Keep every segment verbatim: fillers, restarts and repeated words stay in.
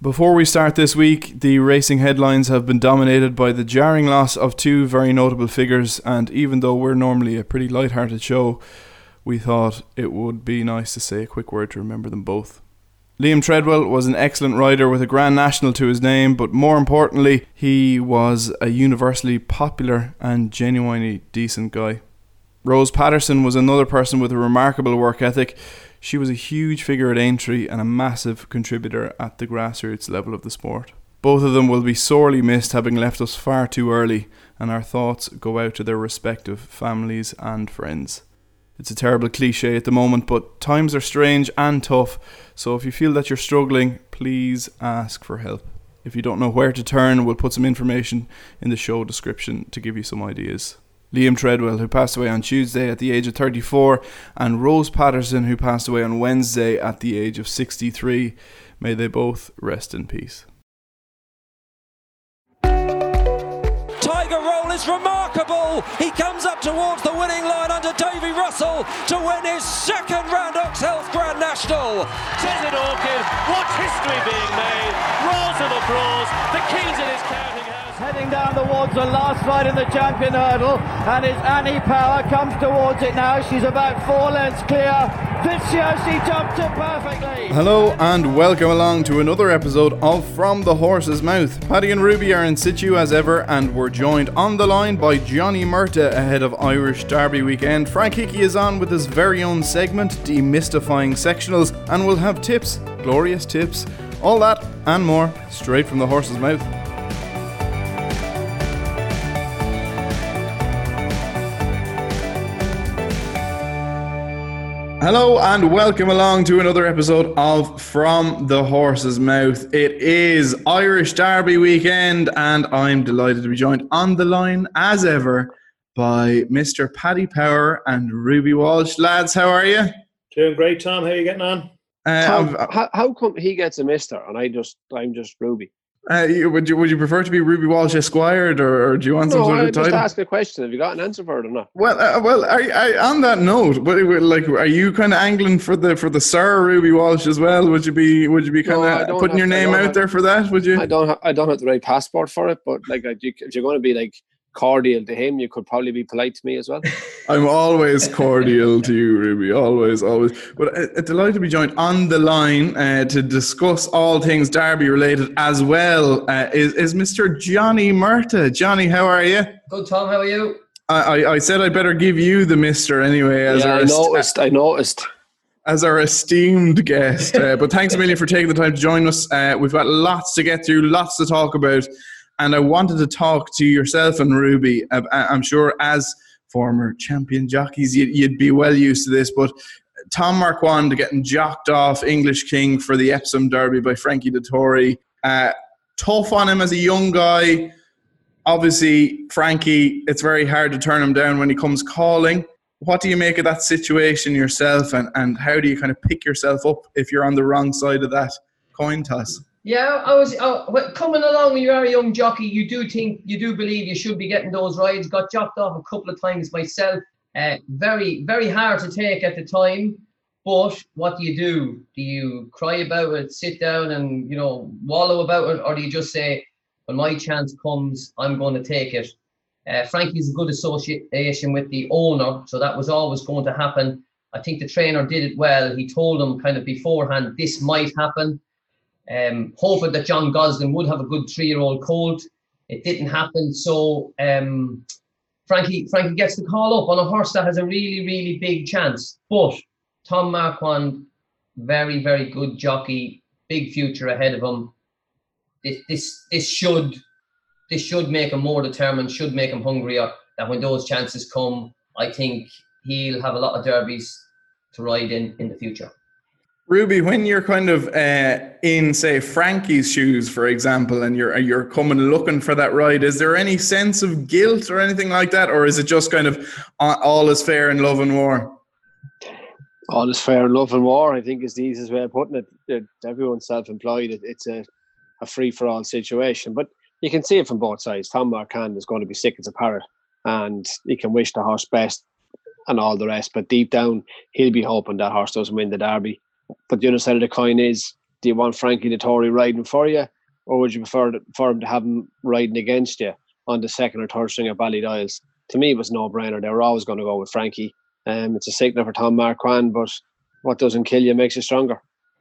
Before we start this week, the racing headlines have been dominated by the jarring loss of two very notable figures, and even though we're normally a pretty light-hearted show, we thought it would be nice to say a quick word to remember them both. Liam Treadwell was an excellent rider with a Grand National to his name, but more importantly, he was a universally popular and genuinely decent guy. Rose Patterson was another person with a remarkable work ethic. She was a huge figure at Aintree and a massive contributor at the grassroots level of the sport. Both of them will be sorely missed, having left us far too early, and our thoughts go out to their respective families and friends. It's a terrible cliche at the moment, but times are strange and tough, so if you feel that you're struggling, please ask for help. If you don't know where to turn, we'll put some information in the show description to give you some ideas. Liam Treadwell, who passed away on Tuesday at the age of thirty-four, and Rose Patterson, who passed away on Wednesday at the age of sixty-three. May they both rest in peace. Tiger Roll is remarkable. He comes up towards the winning line under Davy Russell to win his second Randox Health Grand National. Says it Orchid, what history being made. Rolls of applause. The keys in his counting house. Heading down towards the last ride in the champion hurdle, and it's Annie Power comes towards it now. She's about four lengths clear. Viziosi jumped it perfectly. Hello and welcome along to another episode of From the Horse's Mouth. Paddy and Ruby are in situ as ever, and we're joined on the line by Johnny Murtagh ahead of Irish Derby weekend. Frank Hickey is on with his very own segment, Demystifying Sectionals, and we'll have tips, glorious tips, all that and more straight from the horse's mouth. Hello and welcome along to another episode of From the Horse's Mouth. It is Irish Derby weekend and I'm delighted to be joined on the line as ever by Mister Paddy Power and Ruby Walsh. Lads, how are you? Doing great, Tom. How are you getting on? Uh, Tom, how, how come he gets a mister and I just I'm just Ruby? Uh, you, would you would you prefer to be Ruby Walsh Esquired, or, or do you want some no, sort of I title? just ask a question. Have you got an answer for it or not? Well, uh, well, are, are, on that note, what, like, are you kind of angling for the for the Sir Ruby Walsh as well? Would you be would you be kind of no, putting your name out have, there for that? Would you? I don't ha- I don't have the right passport for it, but like, if you're going to be like cordial to him, you could probably be polite to me as well. I'm always cordial to you, Ruby. Always, always. But uh, delighted to be joined on the line uh, to discuss all things Derby related as well uh, is, is Mister Johnny Murtagh. Johnny, how are you? Good, Tom. How are you? I, I, I said I'd better give you the Mister anyway. As yeah, our I noticed. I noticed. As our esteemed guest. Uh, but thanks a million for taking the time to join us. Uh, we've got lots to get through, lots to talk about. And I wanted to talk to yourself and Ruby. I'm sure as former champion jockeys, you'd be well used to this, but Tom Marquand getting jocked off English King for the Epsom Derby by Frankie Dettori. Uh, tough on him as a young guy. Obviously, Frankie, it's very hard to turn him down when he comes calling. What do you make of that situation yourself, and, and how do you kind of pick yourself up if you're on the wrong side of that coin toss? Yeah, I was uh, coming along when you are a young jockey. You do think, you do believe you should be getting those rides. Got jocked off a couple of times myself. Uh, very, very hard to take at the time. But what do you do? Do you cry about it, sit down and, you know, wallow about it? Or do you just say, when my chance comes, I'm going to take it? Uh, Frankie's a good association with the owner, so that was always going to happen. I think the trainer did it well. He told him kind of beforehand, this might happen. Um, hoping that John Gosling would have a good three-year-old colt. It didn't happen, so um, Frankie Frankie gets the call up on a horse that has a really, really big chance. But Tom Marquand, very, very good jockey, big future ahead of him. This this this should this should make him more determined, should make him hungrier, that when those chances come, I think he'll have a lot of derbies to ride in in the future. Ruby, when you're kind of uh, in, say, Frankie's shoes, for example, and you're you're coming looking for that ride, is there any sense of guilt or anything like that, or is it just kind of all is fair in love and war? All is fair in love and war, I think, is the easiest way of putting it. Everyone's self-employed. It's a, a free-for-all situation. But you can see it from both sides. Tom Marquand is going to be sick as a parrot, and he can wish the horse best and all the rest. But deep down, he'll be hoping that horse doesn't win the Derby. But the other side of the coin is do you want Frankie Dettori riding for you, or would you prefer to, for him to have him riding against you on the second or third string at Ballydiles? To me, it was no brainer. They were always going to go with Frankie. Um, it's a signal for Tom Marquand, but what doesn't kill you makes you stronger.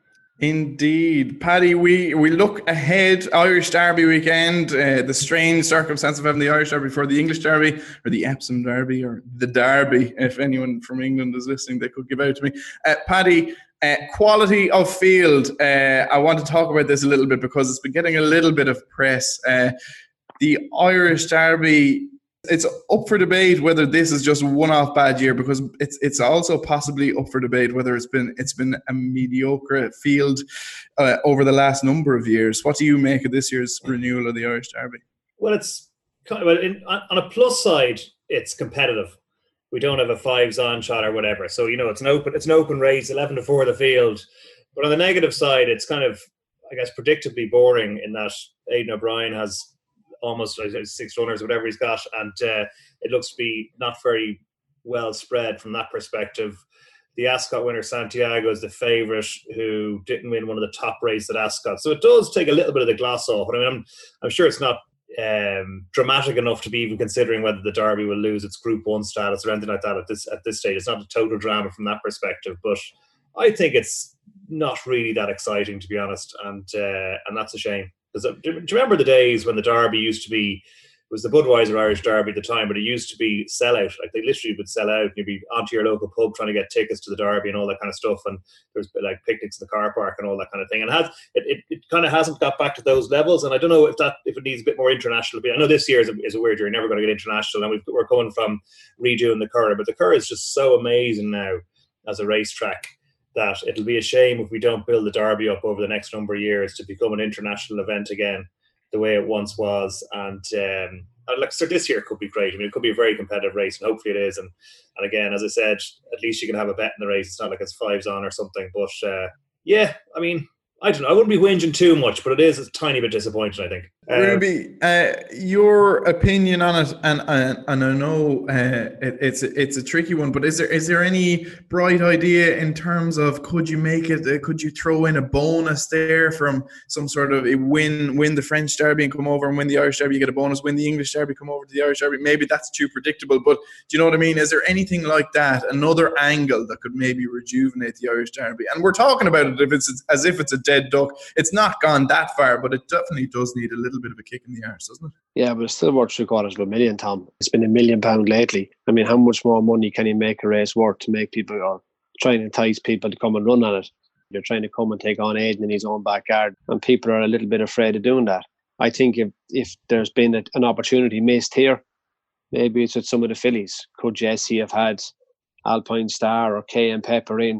Indeed. Paddy, we, we look ahead, Irish Derby weekend, uh, the strange circumstance of having the Irish Derby before the English Derby, or the Epsom Derby, or the Derby, if anyone from England is listening, they could give out to me. Uh, Paddy, uh, quality of field, uh, I want to talk about this a little bit because it's been getting a little bit of press. Uh, the Irish Derby, it's up for debate whether this is just a one-off bad year, because it's it's also possibly up for debate whether it's been it's been a mediocre field uh, over the last number of years. What do you make of this year's renewal of the Irish Derby? Well, it's kind of, well, in, on a plus side, it's competitive. We don't have a fives on shot or whatever, so you know it's an open it's an open race, eleven to four the field. But on the negative side, it's kind of, I guess, predictably boring in that Aidan O'Brien has almost six runners, whatever he's got, and uh, it looks to be not very well spread from that perspective. The Ascot winner, Santiago, is the favourite, who didn't win one of the top races at Ascot. So it does take a little bit of the gloss off. I mean, I'm, I'm sure it's not um, dramatic enough to be even considering whether the Derby will lose its Group One status or anything like that at this at this stage. It's not a total drama from that perspective, but I think it's not really that exciting, to be honest, and uh, and that's a shame. Do you remember the days when the Derby used to be, it was the Budweiser Irish Derby at the time, but it used to be sellout. Like they literally would sell out. You'd be onto your local pub trying to get tickets to the Derby and all that kind of stuff. And there was like picnics in the car park and all that kind of thing. And it has, it, it, it kind of hasn't got back to those levels. And I don't know if that if it needs a bit more international. I know this year is a, is a weird year. You're never going to get international. And we've, we're coming from redoing the Curragh. But the Curragh is just so amazing now as a racetrack that it'll be a shame if we don't build the Derby up over the next number of years to become an international event again, the way it once was. And um, like so this year could be great. I mean, it could be a very competitive race, and hopefully it is. And and again, as I said, at least you can have a bet in the race. It's not like it's fives on or something. But uh, yeah, I mean, I don't know. I wouldn't be whinging too much, but it is a tiny bit disappointing, I think. Uh, Ruby, uh, your opinion on it, and and, and I know uh, it, it's it's a tricky one, but is there is there any bright idea in terms of could you make it? Uh, could you throw in a bonus there from some sort of a win win the French Derby and come over and win the Irish Derby? You get a bonus. Win the English Derby, come over to the Irish Derby. Maybe that's too predictable, but do you know what I mean? Is there anything like that? Another angle that could maybe rejuvenate the Irish Derby? And we're talking about it if it's as if it's a dead duck. It's not gone that far, but it definitely does need a little bit of a kick in the arse, doesn't it? Yeah, but it's still worth three quarters of a million, Tom. It's been a million pound lately. I mean, how much more money can you make a race worth to make people, or trying to entice people to come and run on it? You're trying to come and take on Aidan in his own backyard, and people are a little bit afraid of doing that. I think if, if there's been a, an opportunity missed here, maybe it's with some of the fillies. Could Jesse have had Alpine Star or K and Pepper in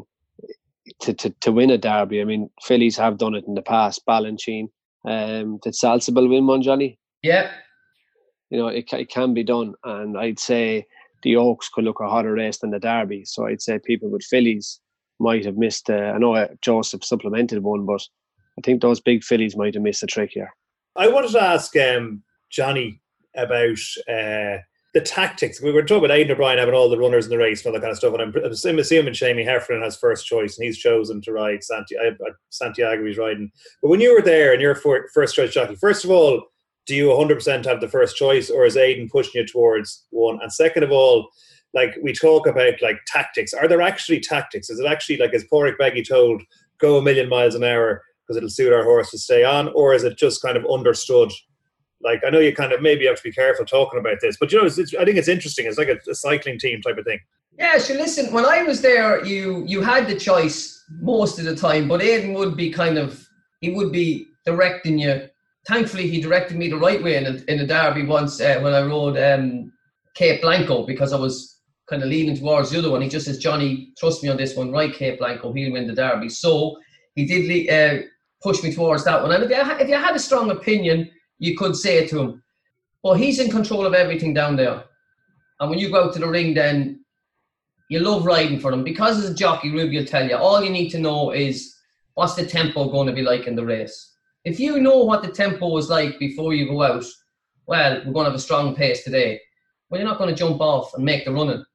to, to, to win a Derby? I mean, fillies have done it in the past. Balanchine. Um, did Salsable win one, Johnny? Yeah. You know, it, it can be done. And I'd say the Oaks could look a hotter race than the Derby. So I'd say people with fillies might have missed, uh, I know Joseph supplemented one, but I think those big fillies might have missed a trick here. I wanted to ask um, Johnny about uh, the tactics. We were talking about Aidan O'Brien having all the runners in the race and all that kind of stuff. And I'm, I'm assuming Shamie Heffernan has first choice and he's chosen to ride Santiago. Santiago he's riding. But when you were there and you're for, first choice jockey, first of all, do you one hundred percent have the first choice, or is Aidan pushing you towards one? And second of all, like we talk about like tactics. Are there actually tactics? Is it actually like, as Pádraig Beggy told, go a million miles an hour because it'll suit our horse to stay on? Or is it just kind of understood? Like, I know you kind of maybe have to be careful talking about this, but you know, it's, it's, I think it's interesting. It's like a, a cycling team type of thing. Yeah, so listen, when I was there, you you had the choice most of the time, but Aidan would be kind of, he would be directing you. Thankfully, he directed me the right way in a, in a Derby once uh, when I rode um, Cape Blanco, because I was kind of leaning towards the other one. He just says, Johnny, trust me on this one, right Cape Blanco, he'll win the Derby. So he did uh, push me towards that one. And if you, if you had a strong opinion, you could say it to him. But he's in control of everything down there. And when you go out to the ring, then you love riding for them. Because as a jockey, Ruby will tell you, all you need to know is what's the tempo going to be like in the race. If you know what the tempo is like before you go out, well, we're going to have a strong pace today. Well, you're not going to jump off and make the running.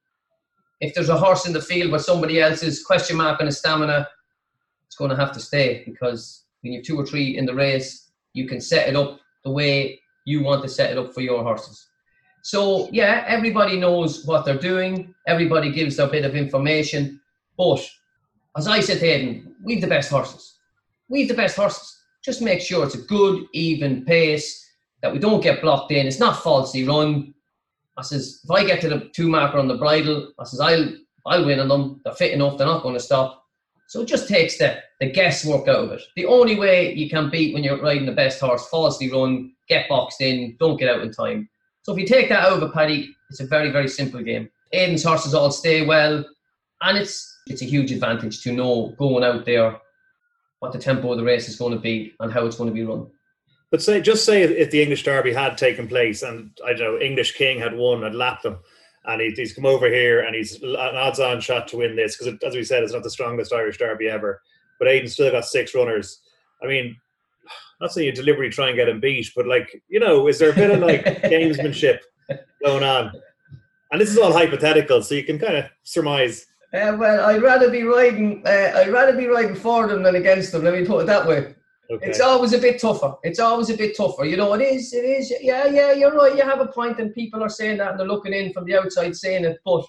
If there's a horse in the field where somebody else is question mark on his stamina, it's going to have to stay, because when you have two or three in the race, you can set it up the way you want to set it up for your horses. So, yeah, everybody knows what they're doing. Everybody gives their bit of information. But, as I said to Aidan, we've the best horses. We've the best horses. Just make sure it's a good, even pace, that we don't get blocked in. It's not falsely run. I says, if I get to the two marker on the bridle, I says, I'll I'll win on them. They're fit enough. They're not going to stop. So it just takes the, the guesswork out of it. The only way you can beat when you're riding the best horse, falsely run, get boxed in, don't get out in time. So if you take that out of it, Paddy, it's a very, very simple game. Aidan's horses all stay well, and it's it's a huge advantage to know going out there what the tempo of the race is going to be and how it's going to be run. But say, just say if the English Derby had taken place and, I don't know, English King had won, had lapped them, and he, he's come over here and he's an odds-on shot to win this, because as we said, it's not the strongest Irish Derby ever. But Aidan's still got six runners. I mean, not saying you deliberately try and get him beat, but, like, you know, is there a bit of, like, gamesmanship going on? And this is all hypothetical, so you can kind of surmise. Uh, well, I'd rather be riding. Uh, I'd rather be riding for them than against them. Let me put it that way. Okay. It's always a bit tougher. It's always a bit tougher. You know, it is. It is. Yeah, yeah. You're right. You have a point, and people are saying that, and they're looking in from the outside saying it. But,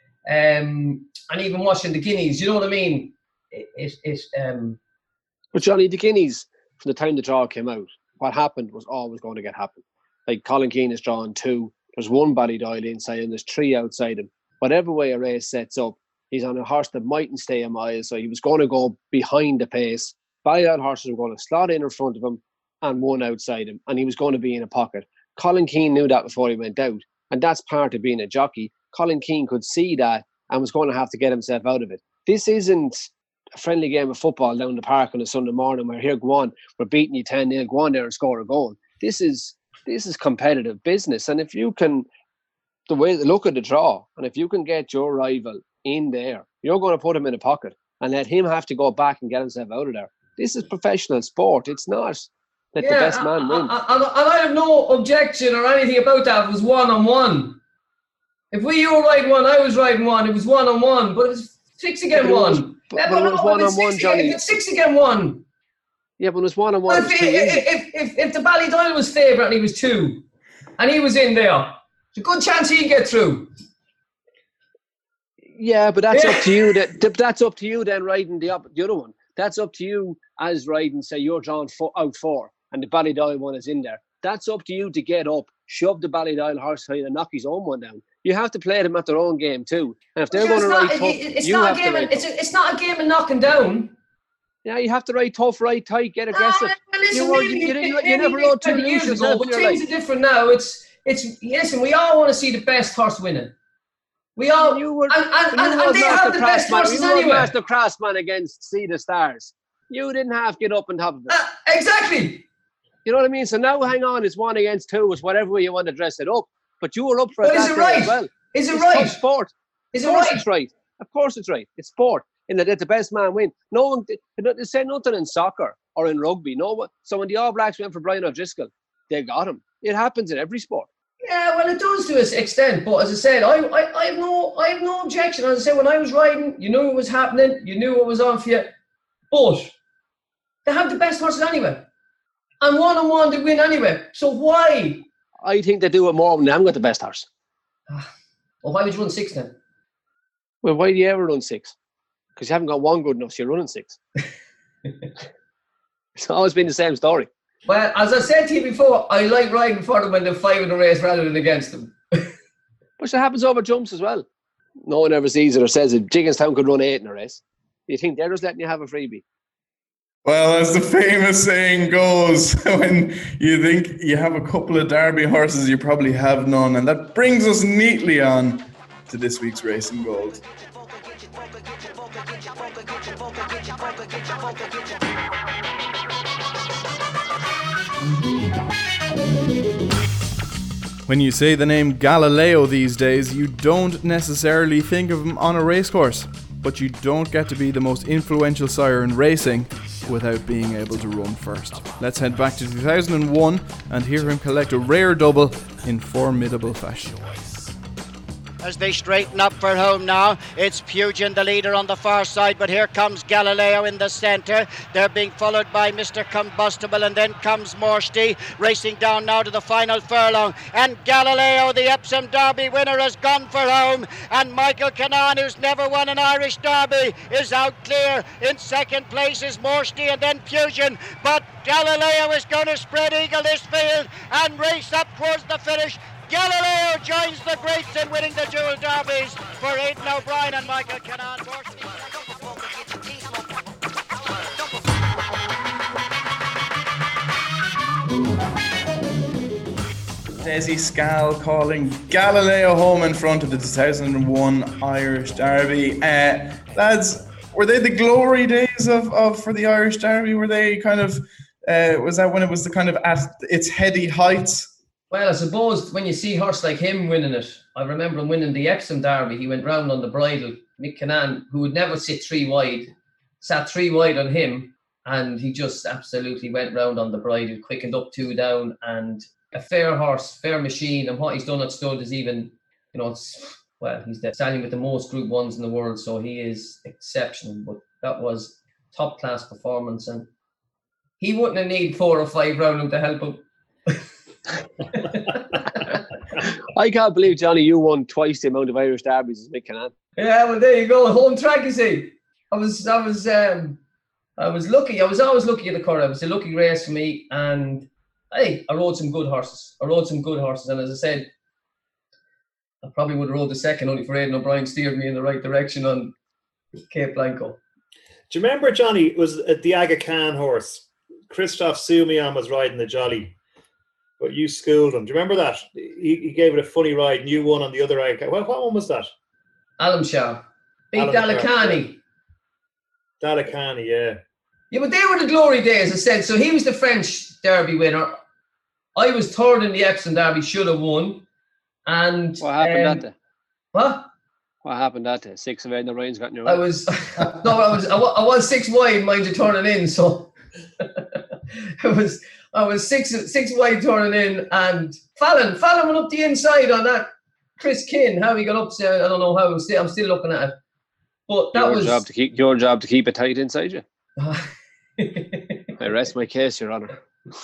um, and even watching the Guineas, you know what I mean? It, it, it um. But Johnny, the Guineas, from the time the draw came out, what happened was always going to get happen. Like Colin Keane is drawing two. There's one Ballydoyle inside, and there's three outside him. Whatever way a race sets up, he's on a horse that mightn't stay a mile, so he was going to go behind the pace. Ballydoyle horses were going to slot in in front of him and one outside him, and he was going to be in a pocket. Colin Keane knew that before he went out, and that's part of being a jockey. Colin Keane could see that and was going to have to get himself out of it. This isn't a friendly game of football down the park on a Sunday morning where, here, go on, we're beating you ten nil, go on there and score a goal. This is this is competitive business, and if you can, the way they look at the draw, and if you can get your rival in there, you're going to put him in a pocket and let him have to go back and get himself out of there. This is professional sport. It's not let yeah, the best man win. And I, I, I have no objection or anything about that. It was one-on-one. If we you were riding one, I was riding one, it was one-on-one. But it was six against one. Was, but, yeah, but, but it was no, one-on-one, Johnny. If it's six against one. Yeah, but it was one-on-one. If, if, if, if, if the Ballydoyle was favourite and he was two, and he was in there, there's a good chance he'd get through. Yeah, but that's yeah. up to you. That that's up to you then riding the up, the other one. That's up to you as riding, say you're drawn four, out four and the Ballydoyle one is in there. That's up to you to get up, shove the Ballydoyle horse side and knock his own one down. You have to play them at their own game too. And if they're yeah, going to ride tough, it's you not have a game to ride it's, a, it's not a game of knocking down. Yeah, you have to ride tough, ride tight, get aggressive. No, listen, you, maybe, you, you, maybe, you, you never rode two years years ago, but things are different now. It's, it's, listen, we all want to see the best horse winning. We all, you were, and, and, and, and they have the best horses you anyway. You were Master Craftsman against Sea the Stars. You didn't have to get up on top of it. Uh, exactly. You know what I mean? So now, hang on, it's one against two. It's whatever way you want to dress it up. But you were up for it. But is it right? As well. Is it it's right? Tough sport. Is of it course right? it's right. Of course it's right. It's sport. In that the best man win. No one, they say nothing in soccer or in rugby. No one. So when the All Blacks went for Brian O'Driscoll, they got him. It happens in every sport. Yeah, well, it does to an extent, but as I said, I, I, I have no, I have no objection. As I said, when I was riding, you knew what was happening, you knew what was on for you, but they have the best horses anyway, and one on one they win anyway. So why? I think they do it more when they haven't got the best horse. Well, why would you run six then? Well, why do you ever run six? Because you haven't got one good enough, so you're running six. It's always been the same story. Well, as I said to you before, I like riding for them when they're five in the race rather than against them. But it happens over jumps as well. No one ever sees it or says it. Jigginstown could run eight in a race. You think they're just letting you have a freebie? Well, as the famous saying goes, when you think you have a couple of Derby horses, you probably have none. And that brings us neatly on to this week's Racing Gold. When you say the name Galileo these days, you don't necessarily think of him on a racecourse, but you don't get to be the most influential sire in racing without being able to run first. Let's head back to two thousand one and hear him collect a rare double in formidable fashion. as they straighten up for home now. It's Pugin, the leader, on the far side, but here comes Galileo in the centre. They're being followed by Mister Combustible, and then comes Morshty racing down now to the final furlong. And Galileo, the Epsom Derby winner, has gone for home, and Michael Kinnan, who's never won an Irish Derby, is out clear. In second place is Morshty and then Pugin, but Galileo is going to spread eagle this field and race up towards the finish. Galileo joins the greats in winning the dual derbies for Aidan O'Brien and Michael Kinnan. Desi Scal calling Galileo home in front of the two thousand one Irish Derby. Uh, lads, were they the glory days of, of for the Irish Derby? Were they kind of, uh, was that when it was the kind of at its heady heights? Well, I suppose when you see a horse like him winning it, I remember him winning the Epsom Derby. He went round on the bridle. Mick Kinnan, who would never sit three wide, sat three wide on him, and he just absolutely went round on the bridle, quickened up two down, and a fair horse, fair machine. And what he's done at stud is even, you know, it's, well, he's the standing with the most Group Ones in the world, so he is exceptional. But that was top class performance, and he wouldn't have need four or five round him to help him. I can't believe, Johnny, you won twice the amount of Irish derbies as Mick Kinnan. Yeah, well, there you go. Home track, you see. I was, I was, um, I was lucky. I was always lucky at the Curragh. It was a lucky race for me, and hey, I rode some good horses. I rode some good horses, and as I said, I probably would have rode the second only for Aidan O'Brien steered me in the right direction on Cape Blanco. Do you remember, Johnny, it was at the Aga Khan horse? Christoph Soumian was riding the Jolly, but you schooled him. Do you remember that? He, he gave it a funny ride, and you won on the other Aga Khan. Well, what one was that? Alamshah. Beat Dalakani. Dalakani, yeah. Yeah, but they were the glory days, I said. So he was the French Derby winner. I was third in the Epsom Derby, should have won. And what happened um, that day? What? What happened that day? Six of Aidan O'Brien's got in your way. I was no, I was I was, I was six wide, mind you, turning in. So it was I was six six wide turning in, and Fallon Fallon went up the inside on that Chris Kin. How he got up, I don't know how. I'm still, I'm still looking at it. But that your was job to keep your job to keep it tight inside you. I rest my case, Your Honour.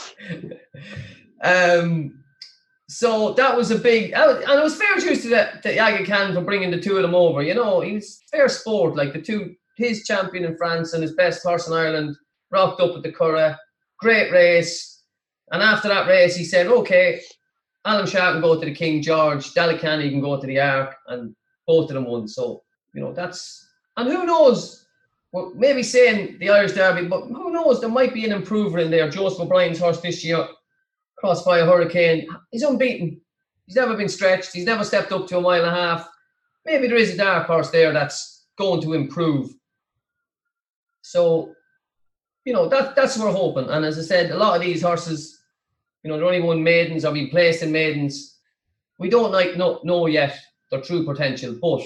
um. So that was a big, and it was fair dues to the, the Aga Khan for bringing the two of them over. You know, he was fair sport. Like the two, his champion in France and his best horse in Ireland rocked up at the Curragh. Great race. And after that race, he said, okay, Alamshah can go to the King George, Dalakani can go to the Ark, and both of them won. So, you know, that's, and who knows, well, maybe saying the Irish Derby, but who knows, there might be an improver in there. Joseph O'Brien's horse this year, Crossfire Hurricane, he's unbeaten. He's never been stretched. He's never stepped up to a mile and a half. Maybe there is a dark horse there that's going to improve. So, you know, that that's what we're hoping. And as I said, a lot of these horses, you know, they're only won maidens or being placed in maidens. We don't like know, know yet their true potential. But,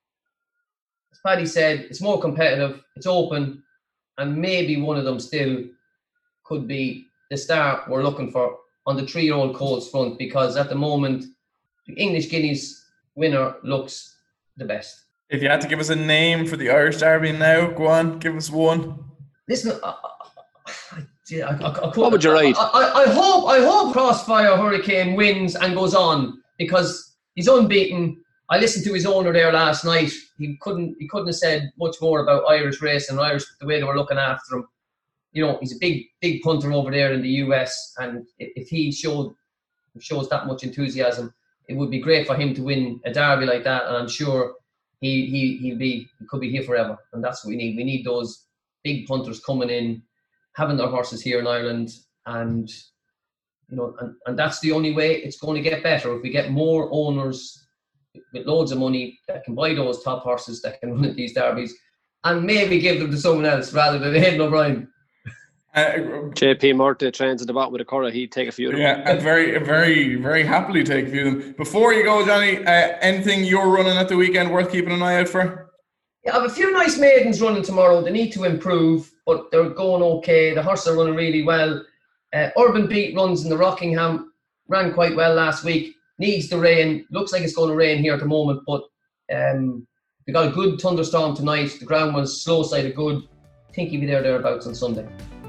as Paddy said, it's more competitive, it's open, and maybe one of them still could be the star we're looking for on the three-year-old Colts front, because at the moment, the English Guineas winner looks the best. If you had to give us a name for the Irish Derby now, go on, give us one. Listen, I, I, I, I, I what would you rate? I, I, I hope I hope Crossfire Hurricane wins and goes on, because he's unbeaten. I listened to his owner there last night. He couldn't he couldn't have said much more about Irish racing and Irish, the way they were looking after him. You know, he's a big, big punter over there in the U S, and if he showed shows that much enthusiasm, it would be great for him to win a derby like that. And I'm sure he he he'll be he could be here forever. And that's what we need. We need those big punters coming in, having their horses here in Ireland, and you know, and, and that's the only way it's going to get better. If we get more owners with loads of money that can buy those top horses that can run at these derbies, and maybe give them to someone else rather than Aidan O'Brien. Uh, J P Murtagh trains at the bottom of the Curragh. He'd take a few of them. Yeah, I'd very, very, very happily take a few of them. Before you go, Johnny, uh, anything you're running at the weekend worth keeping an eye out for? Yeah, I have a few nice maidens running tomorrow. They need to improve, but they're going okay. The horses are running really well. Uh, Urban Beat runs in the Rockingham, ran quite well last week. Needs the rain. Looks like it's going to rain here at the moment, but Um, we got a good thunderstorm tonight. The ground was slow side of good. I think he'll be there thereabouts on Sunday.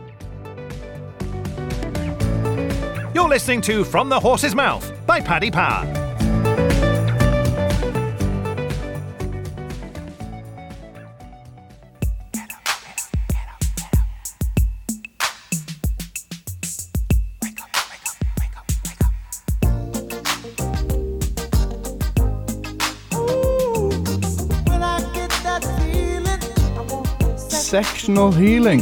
You're listening to From the Horse's Mouth by Paddy Power. Sectional healing.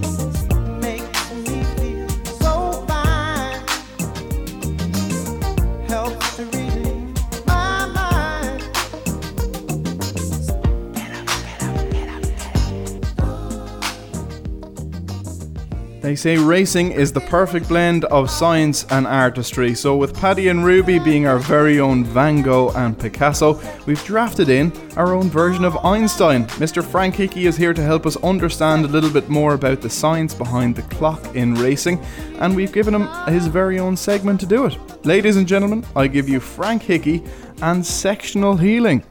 They say racing is the perfect blend of science and artistry. So with Paddy and Ruby being our very own Van Gogh and Picasso, we've drafted in our own version of Einstein. Mister Frank Hickey is here to help us understand a little bit more about the science behind the clock in racing, and we've given him his very own segment to do it. Ladies and gentlemen, I give you Frank Hickey and sectional healing.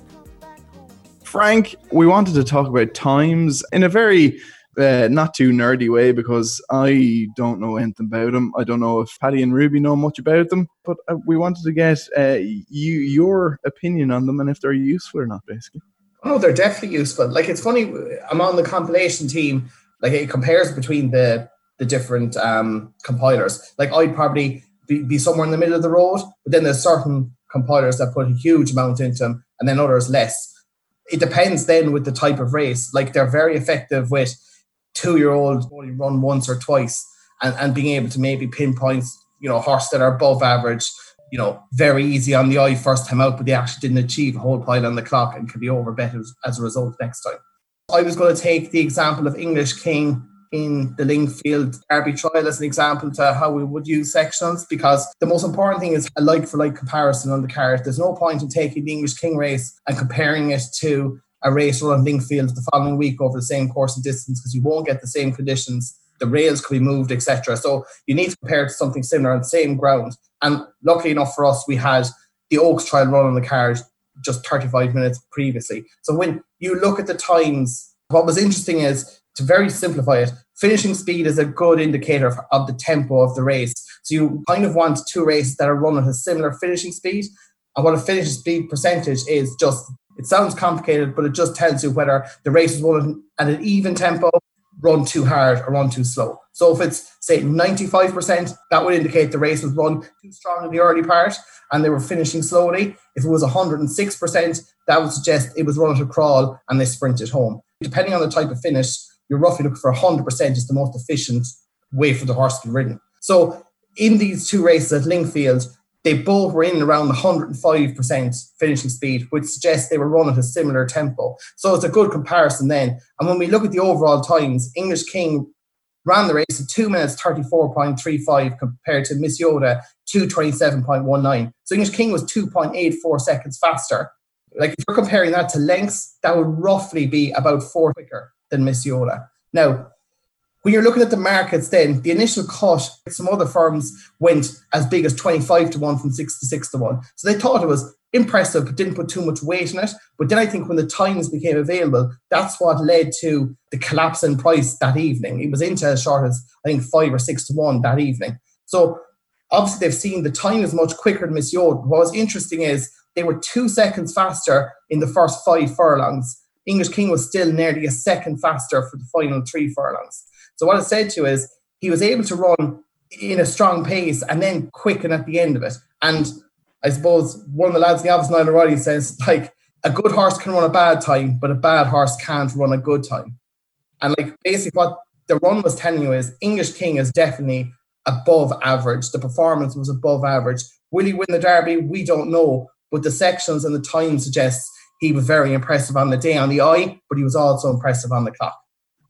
Frank, we wanted to talk about times in a very Uh, not too nerdy way, because I don't know anything about them. I don't know if Paddy and Ruby know much about them, but uh, we wanted to get uh, you your opinion on them and if they're useful or not, basically. Oh, they're definitely useful. Like, it's funny, I'm on the compilation team. Like, it compares between the the different um, compilers. Like, I'd probably be, be somewhere in the middle of the road, but then there's certain compilers that put a huge amount into them, and then others less. It depends then with the type of race. Like, they're very effective with two-year-olds only run once or twice, and, and being able to maybe pinpoint, you know, horses that are above average, you know, very easy on the eye first time out, but they actually didn't achieve a whole pile on the clock and can be overbetted as a result next time. I was going to take the example of English King in the Lingfield Derby trial as an example to how we would use sectionals, because the most important thing is a like-for-like comparison on the card. There's no point in taking the English King race and comparing it to a race run on Lingfield the following week over the same course and distance, because you won't get the same conditions. The rails could be moved, et cetera. So you need to compare it to something similar on the same ground. And luckily enough for us, we had the Oaks trial run on the card just thirty-five minutes previously. So when you look at the times, what was interesting is, to very simplify it, finishing speed is a good indicator of, of the tempo of the race. So you kind of want two races that are run at a similar finishing speed. And what a finishing speed percentage is, just, it sounds complicated, but it just tells you whether the race is run at an even tempo, run too hard, or run too slow. So if it's, say, ninety-five percent, that would indicate the race was run too strong in the early part and they were finishing slowly. If it was one hundred six percent, that would suggest it was run at a crawl and they sprinted home. Depending on the type of finish, you're roughly looking for one hundred percent is the most efficient way for the horse to be ridden. So in these two races at Lingfield, they both were in around one hundred five percent finishing speed, which suggests they were run at a similar tempo. So it's a good comparison then. And when we look at the overall times, English King ran the race at two minutes thirty-four point three five compared to Miss Yoda two twenty-seven point one nine. So English King was two point eight four seconds faster. Like, if you're comparing that to lengths, that would roughly be about four quicker than Miss Yoda. Now, when you're looking at the markets then, the initial cut, some other firms went as big as twenty-five to one from sixty-six to one. So they thought it was impressive, but didn't put too much weight in it. But then I think when the times became available, that's what led to the collapse in price that evening. It was into as short as, I think, five or six to one that evening. So obviously they've seen the time is much quicker than Miss Yoda. What was interesting is they were two seconds faster in the first five furlongs. English King was still nearly a second faster for the final three furlongs. So what it said to is he was able to run in a strong pace and then quicken at the end of it. And I suppose one of the lads in the office, Niall O'Reilly, says, like, a good horse can run a bad time, but a bad horse can't run a good time. And like, basically what the run was telling you is English King is definitely above average. The performance was above average. Will he win the Derby? We don't know. But the sections and the time suggests he was very impressive on the day on the eye, but he was also impressive on the clock.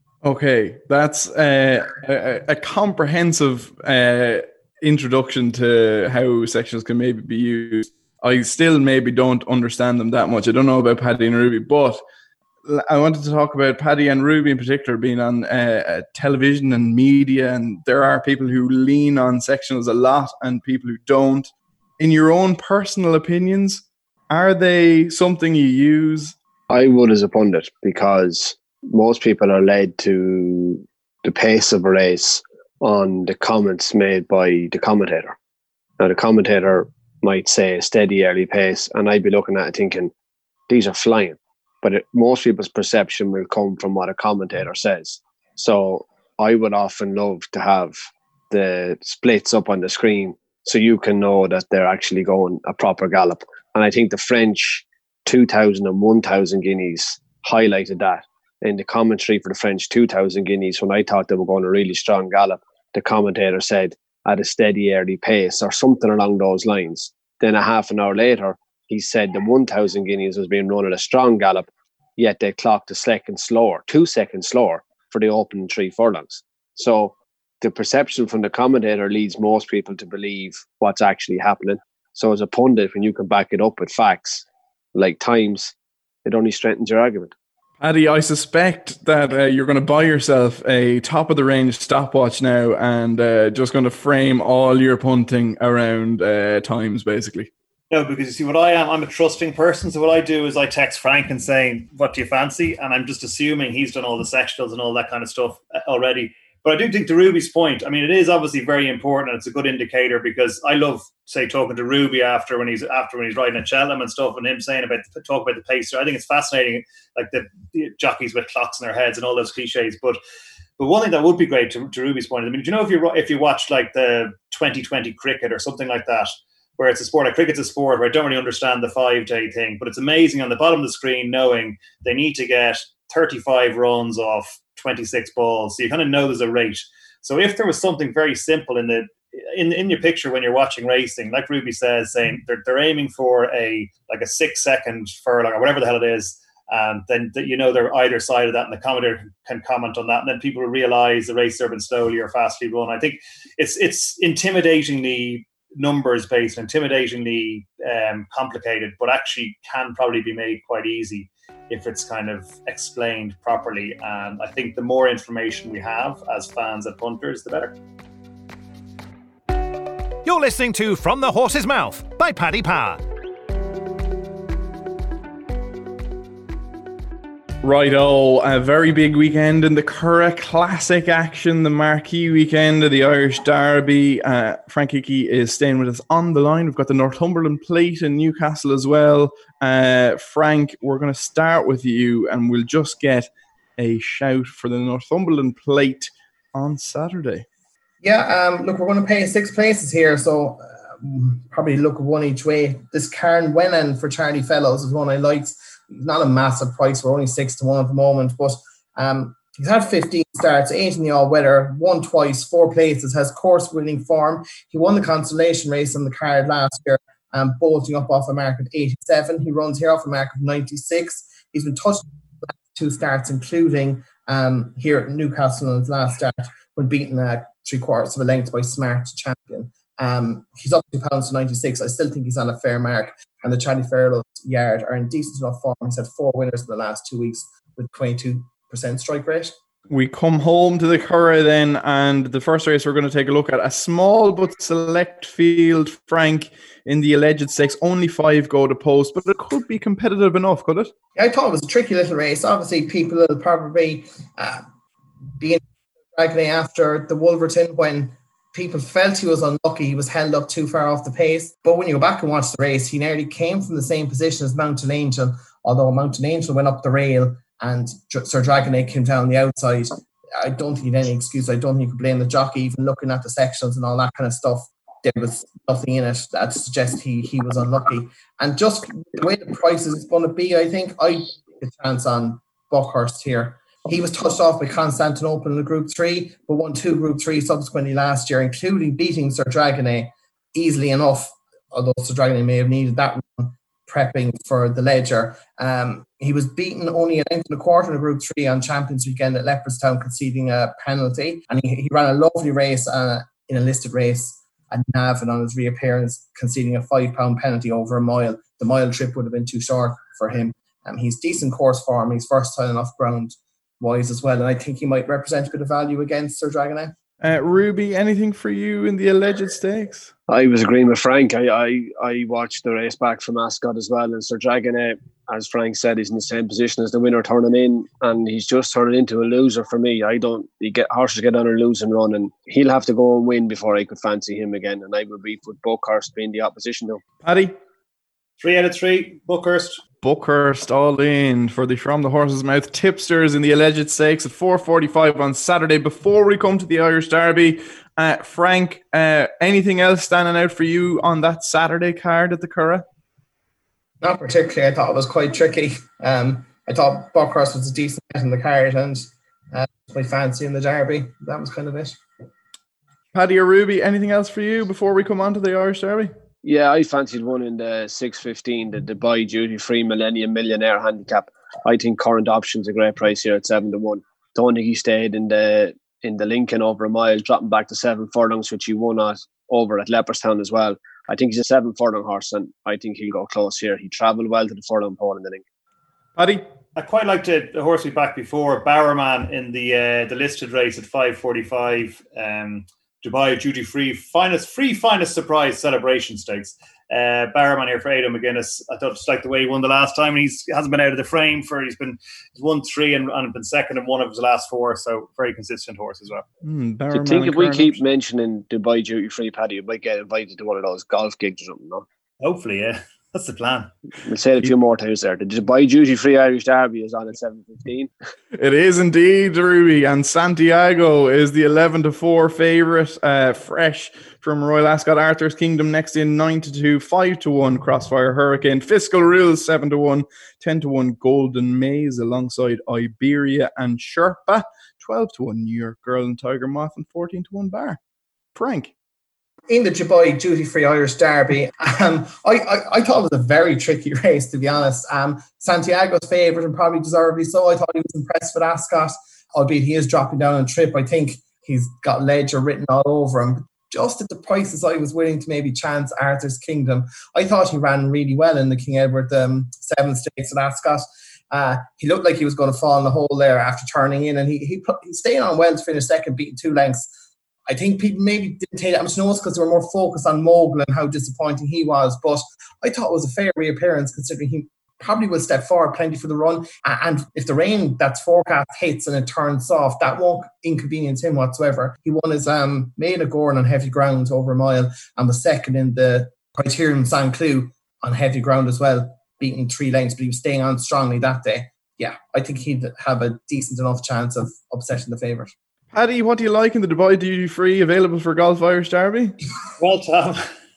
Okay, that's uh, a, a comprehensive uh, introduction to how sectionals can maybe be used. I still maybe don't understand them that much. I don't know about Paddy and Ruby, but I wanted to talk about Paddy and Ruby in particular being on uh, television and media, and there are people who lean on sectionals a lot and people who don't. In your own personal opinions, Are they something you use? I would as a pundit, because most people are led to the pace of a race on the comments made by the commentator. Now, the commentator might say a steady early pace, and I'd be looking at it thinking, these are flying. But it, most people's perception will come from what a commentator says. So I would often love to have the splits up on the screen so you can know that they're actually going a proper gallop. And I think the French two thousand and one thousand guineas highlighted that. In the commentary for the French two thousand guineas, when I thought they were going a really strong gallop, the commentator said at a steady early pace or something along those lines. Then a half an hour later, he said the one thousand guineas was being run at a strong gallop, yet they clocked a second slower, two seconds slower for the opening three furlongs. So the perception from the commentator leads most people to believe what's actually happening. So as a pundit, when you can back it up with facts, like times, it only strengthens your argument. Paddy, I suspect that uh, you're going to buy yourself a top-of-the-range stopwatch now and uh, just going to frame all your punting around uh, times, basically. No, because you see what I am, I'm a trusting person. So what I do is I text Frank and saying, what do you fancy? And I'm just assuming he's done all the sectionals and all that kind of stuff already. But I do think to Ruby's point, I mean, it is obviously very important and it's a good indicator, because I love, say, talking to Ruby after when he's after when he's riding at Cheltenham and stuff, and him saying about talk about the pacer. I think it's fascinating, like the, the jockeys with clocks in their heads and all those cliches. But but one thing that would be great to, to Ruby's point, I mean, do you know if you if you watch like the twenty twenty cricket or something like that, where it's a sport, like cricket's a sport where I don't really understand the five day thing, but it's amazing on the bottom of the screen knowing they need to get thirty-five runs off twenty-six balls, so you kind of know there's a rate. So if there was something very simple in the in in your picture when you're watching racing, like Ruby says, saying they're they're aiming for a like a six second furlong or whatever the hell it is, and then that you know they're either side of that, and the commentator can comment on that, and then people will realise the race has been slowly or fastly run. I think it's it's intimidatingly numbers based, intimidatingly um, complicated, but actually can probably be made quite easy if it's kind of explained properly. And I think the more information we have as fans and punters, the better. You're listening to From the Horse's Mouth by Paddy Power. Righto, a very big weekend in the Curragh Classic action, the marquee weekend of the Irish Derby. Uh, Frank Hickey is staying with us on the line. We've got the Northumberland Plate in Newcastle as well. Uh, Frank, we're going to start with you and we'll just get a shout for the Northumberland Plate on Saturday. Yeah, um, look, we're going to pay six places here, so uh, probably look at one each way. This Cairn Wennan for Charlie Fellows is one I liked. Not a massive price. We're only six to one at the moment, but um, he's had fifteen starts, eight in the all-weather, won twice, four places, has course-winning form. He won the consolation race on the card last year, um, bolting up off a mark of eighty-seven. He runs here off a mark of ninety-six. He's been touched two starts, including um, here at Newcastle in his last start, when beaten at three quarters of a length by Smart Champion. Um, he's up two pounds to ninety-six. I still think he's on a fair mark. And the Charlie Fellows yard are in decent enough form. He's had four winners in the last two weeks with twenty-two percent strike rate. We come home to the Curragh then, and the first race we're going to take a look at, a small but select field, Frank, in the alleged stakes. Only five go to post, but it could be competitive enough, could it? Yeah, I thought it was a tricky little race. Obviously, people will probably uh, be in Dragonay after the Wolverton when people felt he was unlucky. He was held up too far off the pace. But when you go back and watch the race, he nearly came from the same position as Mountain Angel, although Mountain Angel went up the rail and Sir Dragonay came down the outside. I don't think he had any excuse. I don't think you could blame the jockey, even looking at the sections and all that kind of stuff. There was nothing in it that suggests he, he was unlucky. And just the way the price is going to be, I think I take a chance on Buckhurst here. He was touched off by Constantinople in the Group three, but won two Group three subsequently last year, including beating Sir Dragonay easily enough, although Sir Dragonay may have needed that run prepping for the Ledger. Um, he was beaten only a length and a quarter in Group three on Champions Weekend at Leopardstown, conceding a penalty. And he, he ran a lovely race uh, in a listed race at Navan on his reappearance, conceding a five pound penalty over a mile. The mile trip would have been too short for him. Um, he's decent course form. He's versatile enough ground wise as well, and I think he might represent a bit of value against Sir Dragonay. Uh, Ruby, anything for you in the alleged stakes? I was agreeing with Frank. I, I, I watched the race back from Ascot as well, and Sir Dragonet, as Frank said, he's in the same position as the winner turning in, and he's just turning into a loser for me. I don't. You get horses get on a losing run, and he'll have to go and win before I could fancy him again. And I would be with Buckhurst being the opposition though. Paddy, three out of three. Buckhurst. Buckhurst all in for the From the Horse's Mouth tipsters in the alleged stakes at four forty-five on Saturday. Before we come to the Irish Derby, uh, Frank, uh, anything else standing out for you on that Saturday card at the Curragh? Not particularly. I thought it was quite tricky. Um, I thought Buckhurst was a decent bet in the card, and uh, my fancy in the Derby. That was kind of it. Paddy or Ruby, anything else for you before we come on to the Irish Derby? Yeah, I fancied one in the six fifteen, the Dubai Duty Free Millennium Millionaire Handicap. I think current option's a great price here at seven to one. Don't think he stayed in the in the Lincoln over a mile, dropping back to seven furlongs, which he won at over at Leopardstown as well. I think he's a seven furlong horse, and I think he'll go close here. He travelled well to the furlong pole in the Lincoln. Paddy? I quite liked it, the horse we backed before, Bowerman, in the uh, the listed race at five forty-five. Um, Dubai Duty Free finest free finest surprise celebration stakes. Uh, Barrowman here for Aidan McGuinness. I thought just like the way he won the last time, and he's hasn't been out of the frame for. He's been he's won three and, and been second in one of his last four. So very consistent horse as well. Mm, Do you think if we keep option. mentioning Dubai Duty Free, Paddy, you might get invited to one of those golf gigs or something? No? Hopefully, yeah. That's the plan. We'll say it a few more times there. The Dubai Duty Free Irish Derby is on at seven fifteen. It is indeed, Ruby. And Santiago is the eleven to four favourite. Uh, fresh from Royal Ascot. Arthur's Kingdom next in nine to two, five to one Crossfire Hurricane. Fiscal Rules seven to one, ten to one Golden Maze alongside Iberia and Sherpa. twelve to one New York Girl and Tiger Moth, and fourteen to one Bar. Frank. In the Dubai Duty Free Irish Derby, um, I, I, I thought it was a very tricky race, to be honest. Um, Santiago's favourite, and probably deservedly so. I thought he was impressed with Ascot, albeit he is dropping down on trip. I think he's got Ledger written all over him. Just at the prices I was willing to maybe chance Arthur's Kingdom, I thought he ran really well in the King Edward um, Seven Stakes at Ascot. Uh, he looked like he was going to fall in the hole there after turning in, and he he, he stayed on well to finish second, beating two lengths. I think people maybe didn't take that much notice because they were more focused on Mogul and how disappointing he was. But I thought it was a fair reappearance considering he probably will step forward plenty for the run. And if the rain that's forecast hits and it turns soft, that won't inconvenience him whatsoever. He won his um, Maid of Gorn on heavy ground over a mile and was second in the Criterium Saint Cloud on heavy ground as well, beating three lengths, but he was staying on strongly that day. Yeah, I think he'd have a decent enough chance of upsetting the favourite. Paddy, what do you like in the Dubai Duty Free available for Golf Irish Derby? Well, Tom,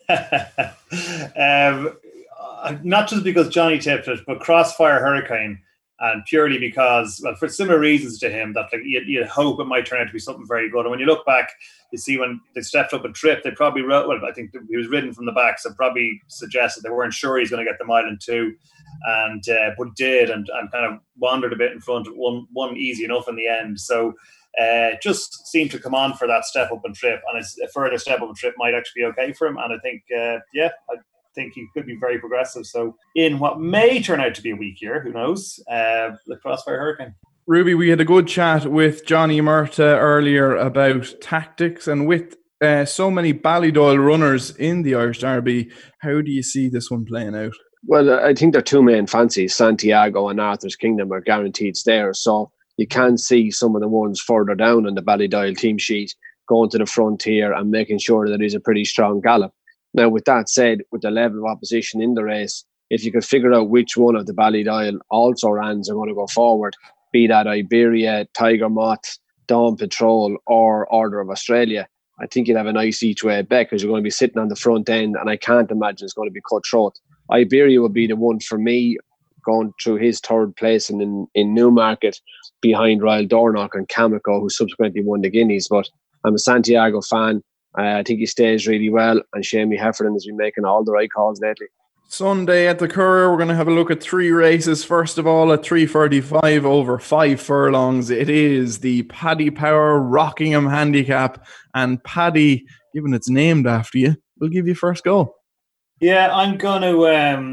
um, not just because Johnny tipped it, but Crossfire Hurricane, and purely because, well, for similar reasons to him, that like you, you hope it might turn out to be something very good. And when you look back, you see when they stepped up and tripped, they probably wrote, well, I think he was ridden from the back, so probably suggested they weren't sure he's going to get the mile and two, and uh, but did, and, and kind of wandered a bit in front, one one easy enough in the end. So. Uh, just seemed to come on for that step up and trip, and a further step up and trip might actually be okay for him. And I think, uh, yeah, I think he could be very progressive. So, in what may turn out to be a weak year, who knows? Uh, the Crossfire Hurricane. Ruby, we had a good chat with Johnny Murta earlier about tactics, and with uh, so many Ballydoyle runners in the Irish Derby, how do you see this one playing out? Well, I think their two main fancies, Santiago and Arthur's Kingdom, are guaranteed stayers. So. You can see some of the ones further down on the Ballydoyle team sheet going to the front here and making sure that he's a pretty strong gallop. Now, with that said, with the level of opposition in the race, if you could figure out which one of the Ballydoyle also runs are going to go forward, be that Iberia, Tiger Moth, Dawn Patrol or Order of Australia, I think you'd have a nice each way bet because you're going to be sitting on the front end, and I can't imagine it's going to be cutthroat. Iberia would be the one for me, going through his third place in, in, in Newmarket behind Royal Dornoch and Kamiko, who subsequently won the Guineas. But I'm a Santiago fan. Uh, I think he stays really well, and Shamie Heffernan has been making all the right calls lately. Sunday at the Curragh, we're going to have a look at three races. First of all, at three forty-five over five furlongs, it is the Paddy Power Rockingham Handicap. And Paddy, given it's named after you, we'll give you first go. Yeah, I'm going to... Um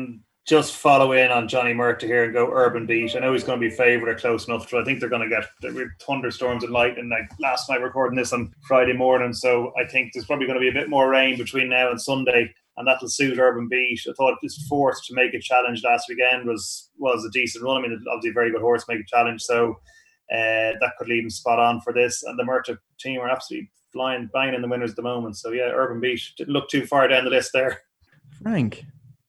just follow in on Johnny Murta here and go Urban Beat. I know he's going to be favourite or close enough, but I think they're going to get thunderstorms and lightning. Like last night, recording this on Friday morning, so I think there's probably going to be a bit more rain between now and Sunday, and that'll suit Urban Beat. I thought this Force to make a challenge last weekend was was a decent run. I mean, obviously a very good horse make a challenge, so uh, that could lead him spot on for this. And the Murta team are absolutely flying, banging in the winners at the moment. So yeah, Urban Beat didn't look too far down the list there. Frank?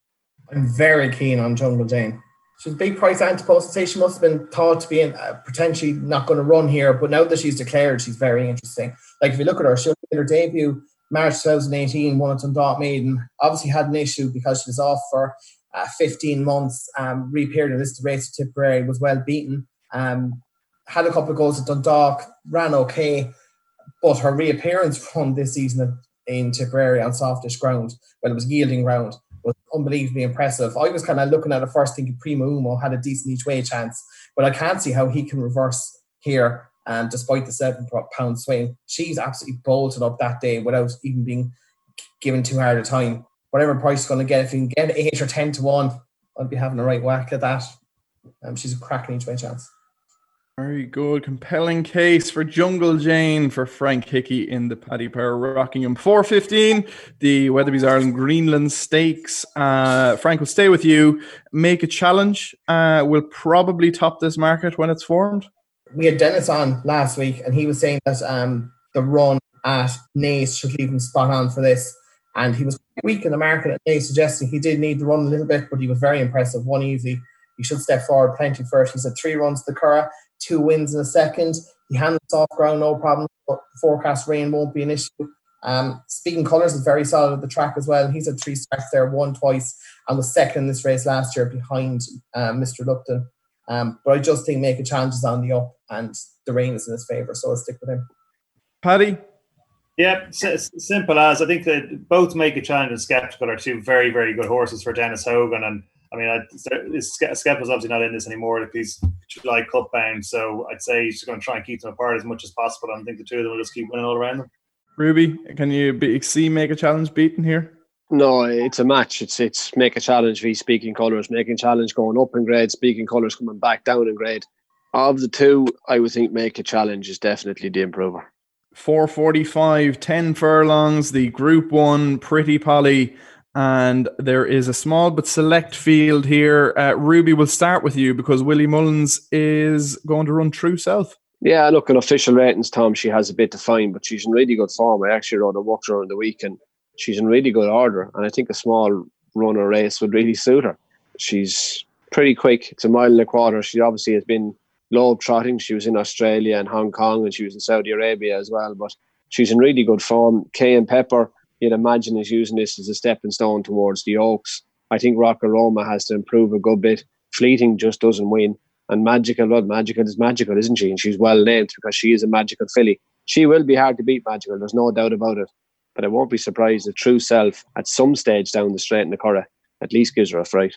I'm very keen on Jungle Jane. She's a big price antipost. Say she must have been thought to be in, uh, potentially not going to run here, but now that she's declared, she's very interesting. Like if you look at her, she made her debut March twenty eighteen, won at Dundalk Maiden. Obviously had an issue because she was off for uh, fifteen months. Um, reappeared in this race at Tipperary, was well beaten. Um, had a couple of goals at Dundalk, ran okay, but her reappearance run this season in Tipperary on softish ground, well, it was yielding ground, was unbelievably impressive. I was kind of looking at it first thinking Prima Umo had a decent each way chance, but I can't see how he can reverse here, um, despite the seven pound swing. She's absolutely bolted up that day without even being given too hard a time. Whatever price she's going to get, if you can get eight or ten to one, I'll be having a right whack at that. Um, she's a cracking each way chance. Very good. Compelling case for Jungle Jane for Frank Hickey in the Paddy Power Rockingham. four fifteen, the Weatherby's Ireland Greenland Stakes. Uh, Frank, will stay with you. Make a challenge. Uh, will probably top this market when it's formed. We had Dennis on last week, and he was saying that um, the run at Naas should leave him spot on for this. And he was weak in the market at Naas, suggesting he did need to run a little bit, but he was very impressive. One easy. He should step forward plenty first. He's had three runs to the Curragh, two wins in a second. He handles off ground, no problem. Forecast rain won't be an issue. Um, Speaking Colours is very solid at the track as well. He's had three starts there, won twice, and was second in this race last year behind uh, Mister Lupton. Um, but I just think Make a Challenge is on the up, and the rain is in his favour, so I'll stick with him. Paddy? Yeah, s- simple as. I think that both Make a Challenge and Skeptical are two very, very good horses for Dennis Hogan. And I mean, I, Skeptical's obviously not in this anymore. If he's July Cup bound, so I'd say he's going to try and keep them apart as much as possible. And I think the two of them will just keep winning all around them. Ruby, can you be, see Make a Challenge beaten here? No, it's a match. It's it's Make a Challenge v Speaking Colours. Making Challenge going up in grade, Speaking Colours coming back down in grade. Of the two, I would think Make a Challenge is definitely the improver. four forty-five, ten furlongs, the Group one, Pretty Polly, and there is a small but select field here. Uh, Ruby, will start with you because Willie Mullins is going to run True South. Yeah, look, in official ratings, Tom, she has a bit to find, but she's in really good form. I actually rode a walk during the week and she's in really good order, and I think a small runner race would really suit her. She's pretty quick. It's a mile and a quarter. She obviously has been globe trotting. She was in Australia and Hong Kong, and she was in Saudi Arabia as well, but she's in really good form. Kay and Pepper, you'd imagine, is using this as a stepping stone towards the Oaks. I think Rock Aroma has to improve a good bit. Fleeting just doesn't win. And Magical, well, Magical is magical, isn't she? And she's well named because she is a magical filly. She will be hard to beat, Magical. There's no doubt about it. But I won't be surprised if True Self, at some stage down the straight in the Curragh, at least gives her a fright.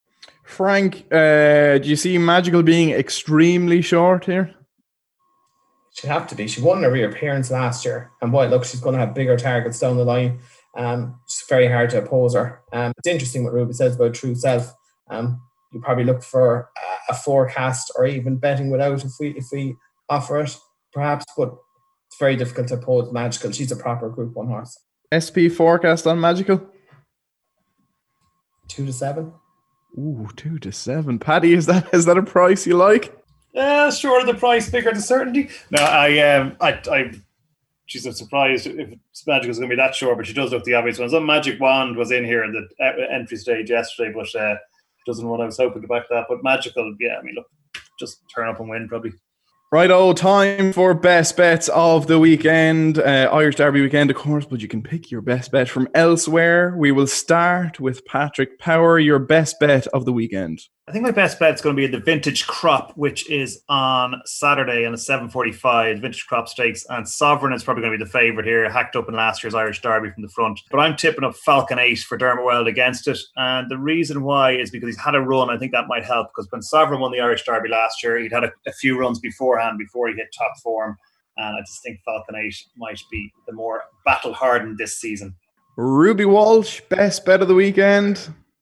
Frank, uh, do you see Magical being extremely short here? She'd have to be. She won her reappearance last year. And boy, look, she's going to have bigger targets down the line. Um, it's very hard to oppose her. Um, it's interesting what Ruby says about True Self. Um, you probably look for a, a forecast or even betting without if we if we offer it, perhaps. But it's very difficult to oppose Magical. She's a proper Group one horse. S P forecast on Magical? Two to seven. Ooh, two to seven. Paddy, is that is that a price you like? Uh, sure, the price, bigger the certainty. No, I, um, I, I, she's a surprise if Magic is going to be that short, but she does look the obvious one. Some Magic Wand was in here in the entry stage yesterday, but uh, doesn't what I was hoping to back that. But Magical, yeah, I mean, look, just turn up and win probably. Righto, time for best bets of the weekend. Uh, Irish Derby weekend, of course, but you can pick your best bet from elsewhere. We will start with Patrick Power, your best bet of the weekend. I think my best bet is going to be the Vintage Crop, which is on Saturday and it's seven forty-five, Vintage Crop Stakes, and Sovereign is probably going to be the favourite here, hacked up in last year's Irish Derby from the front. But I'm tipping up Falcon eight for Dermot Weld against it, and the reason why is because he's had a run. I think that might help, because when Sovereign won the Irish Derby last year, he'd had a, a few runs beforehand before he hit top form, and I just think Falcon eight might be the more battle-hardened this season. Ruby Walsh, best bet of the weekend.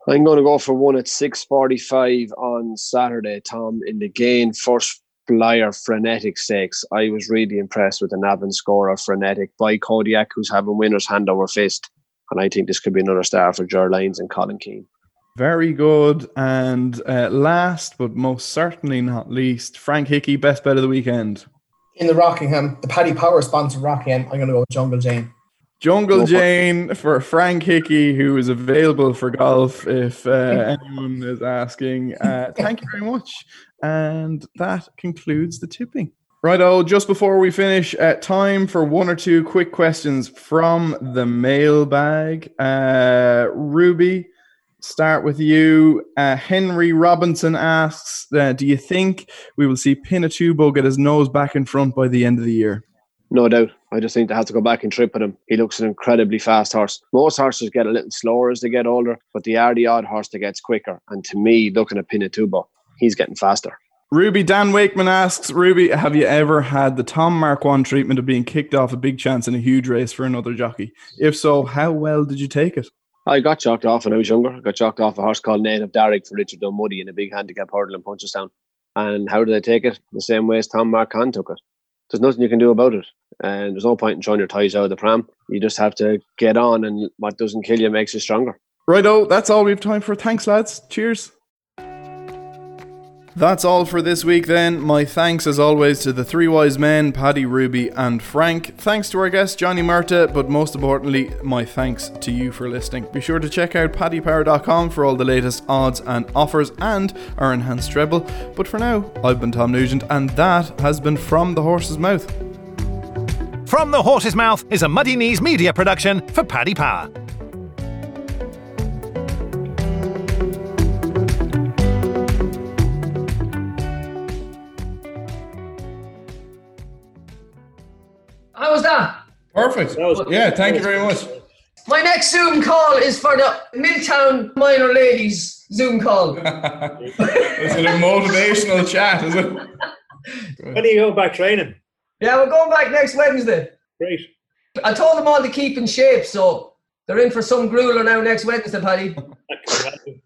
I'm going to go for one at six forty-five on Saturday, Tom, in the Gain First Flyer Frenetic Stakes. I was really impressed with the Navan score of Frenetic by Kodiak, who's having winners hand over fist. And I think this could be another star for Ger Lyons and Colin Keane. Very good. And uh, last, but most certainly not least, Frank Hickey, best bet of the weekend. In the Rockingham, the Paddy Power sponsored Rockingham, I'm going to go with Jungle Jane. Jungle no Jane for Frank Hickey, who is available for golf if uh, anyone is asking. Uh, thank you very much. And that concludes the tipping. Righto, just before we finish, uh, time for one or two quick questions from the mailbag. Uh, Ruby, start with you. Uh, Henry Robinson asks, uh, do you think we will see Pinatubo get his nose back in front by the end of the year? No doubt. I just think they have to go back and trip with him. He looks an incredibly fast horse. Most horses get a little slower as they get older, but they are the odd horse that gets quicker. And to me, looking at Pinatubo, he's getting faster. Ruby, Dan Wakeman asks, Ruby, have you ever had the Tom Marquand treatment of being kicked off a big chance in a huge race for another jockey? If so, how well did you take it? I got chalked off when I was younger. I got chalked off a horse called Native Darrick for Richard Dunmuddy in a big handicap hurdle in Punchestown. And how did I take it? The same way as Tom Marquand took it. There's nothing you can do about it. And there's no point in throwing your ties out of the pram. You just have to get on, and what doesn't kill you makes you stronger. Righto, that's all we have time for. Thanks, lads. Cheers. That's all for this week then. My thanks as always to the three wise men, Paddy, Ruby and Frank. Thanks to our guest Johnny Murtagh, but most importantly, my thanks to you for listening. Be sure to check out paddy power dot com for all the latest odds and offers and our enhanced treble. But for now, I've been Tom Nugent and that has been From the Horse's Mouth. From the Horse's Mouth is a Muddy Knees media production for Paddy Power. How was that? Perfect. That was, yeah, thank you very much. My next Zoom call is for the Milltown Minor Ladies Zoom call. It's a motivational chat, is it? When do you go back training? Yeah, we're going back next Wednesday. Great. I told them all to keep in shape, so they're in for some grueler now next Wednesday, Paddy.